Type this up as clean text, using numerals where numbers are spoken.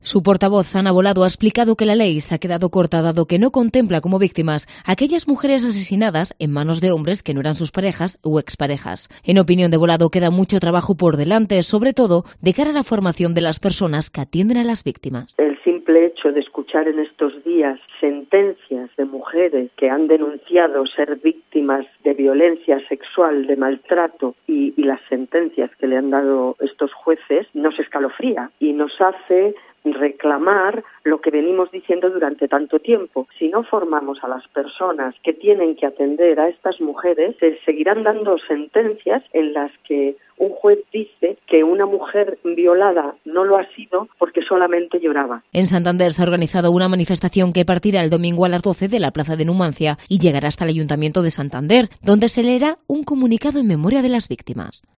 Su portavoz, Ana Volado, ha explicado que la ley se ha quedado corta dado que no contempla como víctimas a aquellas mujeres asesinadas en manos de hombres que no eran sus parejas o exparejas. En opinión de Volado, queda mucho trabajo por delante, sobre todo de cara a la formación de las personas que atienden a las víctimas. El simple hecho de escuchar en estos días sentencias de mujeres que han denunciado ser víctimas de violencia sexual, de maltrato y las sentencias que le han dado estos jueces nos escalofría y nos hace reclamar lo que venimos diciendo durante tanto tiempo. Si no formamos a las personas que tienen que atender a estas mujeres, se seguirán dando sentencias en las que un juez dice que una mujer violada no lo ha sido porque solamente lloraba. En Santander se ha organizado una manifestación que partirá el domingo a las 12 de la Plaza de Numancia y llegará hasta el Ayuntamiento de Santander, donde se leerá un comunicado en memoria de las víctimas.